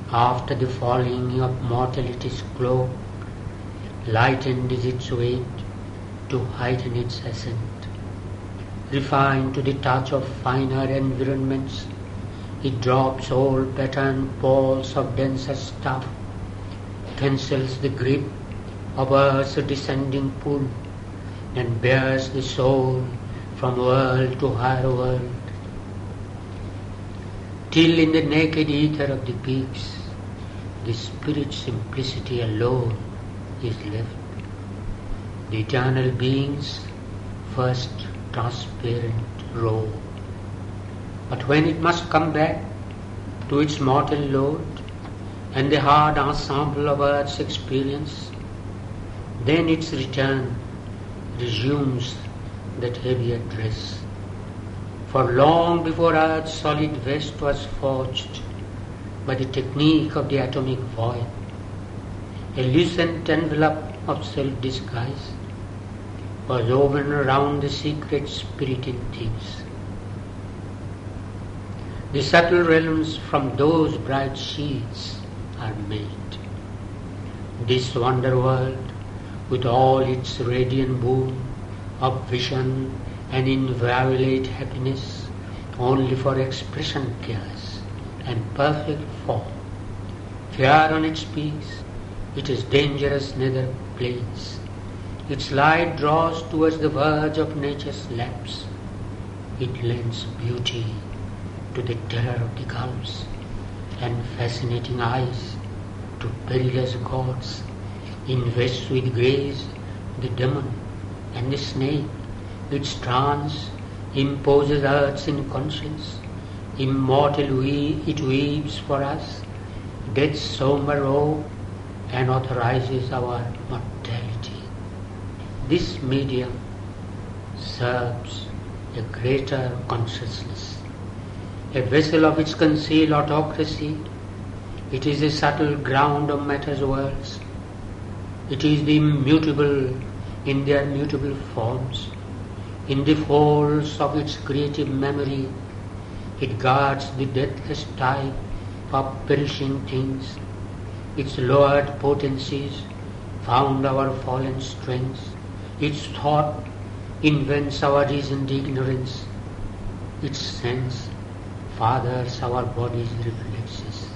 After the falling of mortality's cloak, lightened is its weight to heighten its ascent. Refined to the touch of finer environments, it drops all patterned balls of denser stuff, cancels the grip of Earth's descending pull, and bears the soul from world to higher world, till in the naked ether of the peaks, the spirit's simplicity alone is left. The eternal being's first transparent robe. But when it must come back to its mortal load and the hard ensemble of Earth's experience, then its return resumes that heavier dress. For long before Earth's solid vest was forged by the technique of the atomic void, a lucent envelope of self-disguise was woven around the secret spirit in things. The subtle realms from those bright sheets are made. This wonder world, with all its radiant boon of vision and inviolate happiness, only for expression cares and perfect form. Fair on its peaks, it is dangerous neither plains. Its light draws towards the verge of nature's lapse. It lends beauty to the terror of the gulfs and fascinating eyes to perilous gods. Invests with grace the demon and the snake. Its trance imposes Earth's inconscience. Immortal it weaves for us death's somber robe and authorizes our mortality. This medium serves a greater consciousness, a vessel of its concealed autocracy. It is a subtle ground of matter's worlds. It is the immutable in their mutable forms. In the folds of its creative memory, it guards the deathless type of perishing things. Its lowered potencies found our fallen strengths. Its thought invents our reasoned ignorance. Its sense fathers our body's reflexes.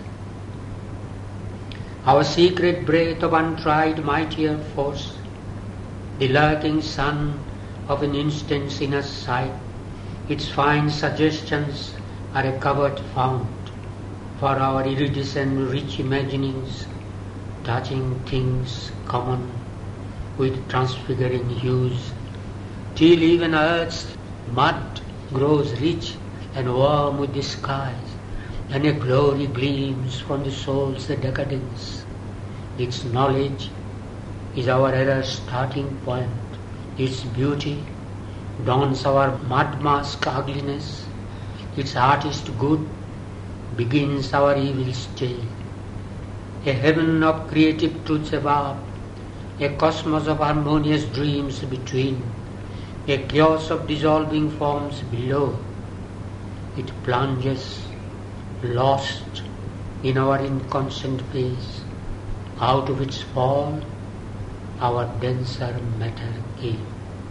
Our secret breath of untried mightier force, the lurking sun of an instant's inner sight, its fine suggestions are a covert fount for our iridescent rich imaginings, touching things common with transfiguring hues, till even earth's mud grows rich and warm with the skies, and a glory gleams from the soul's decadence. Its knowledge is our error's starting point. Its beauty dawns our mud mask ugliness. Its artist good begins our evil's tale. A heaven of creative truths above, a cosmos of harmonious dreams between, a chaos of dissolving forms below. It plunges, lost in our inconscient phase. Out of its fall, our denser matter came.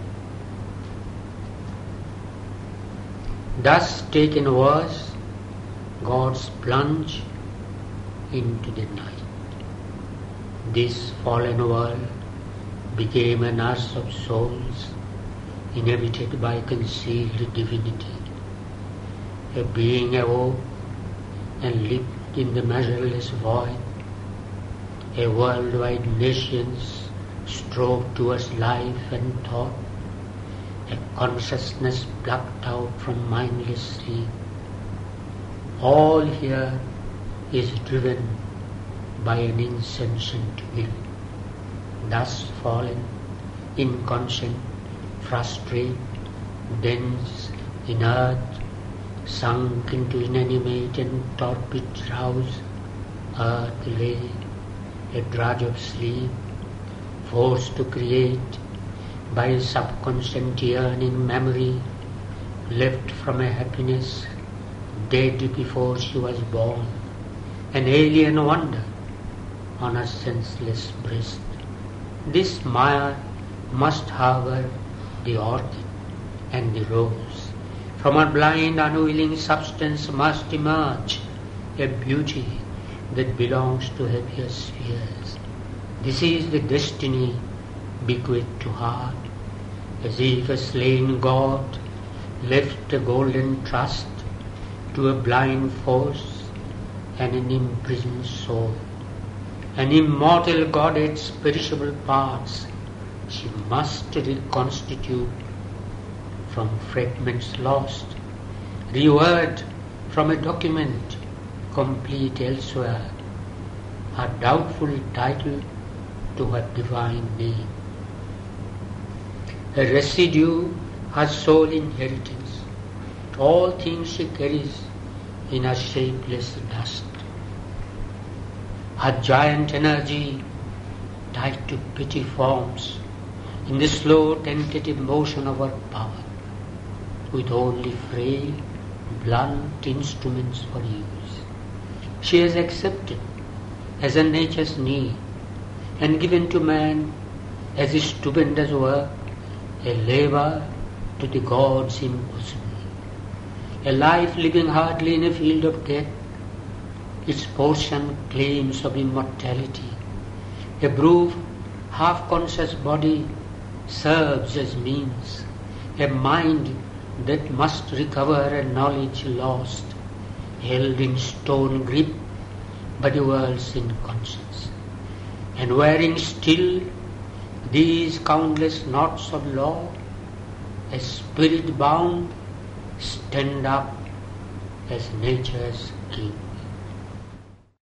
Thus taken was God's plunge into the night. This fallen world became a nurse of souls, inhabited by concealed divinity. A being awoke and lived in the measureless void. A worldwide nations strove towards life and thought. A consciousness plucked out from mindless sleep. All here is driven by an insentient will. Thus fallen, inconscient, frustrate, dense, inert, sunk into inanimate and torpid drowse, earth lay, a drudge of sleep, forced to create by a subconscient yearning memory, left from a happiness dead before she was born, an alien wonder on a senseless breast. This mire must harbor the orchid and the rose. From a blind, unwilling substance must emerge a beauty that belongs to heavier spheres. This is the destiny bequeathed to heart, as if a slain god left a golden trust to a blind force and an imprisoned soul. An immortal goddess, perishable parts, she must reconstitute from fragments lost, reword from a document complete elsewhere, her doubtful title to her divine name. A residue, her sole inheritance, all things she carries in her shapeless dust. Her giant energy tied to petty forms in the slow tentative motion of her power, with only frail, blunt instruments for use. She has accepted as a nature's need and given to man as a stupendous work, a labor to the gods impossible, a life living hardly in a field of death, its portion claims of immortality. A brute, half-conscious body serves as means, a mind that must recover a knowledge lost, held in stone grip by the world's inconscience, and wearing still these countless knots of law, as spirit bound, stand up as nature's king.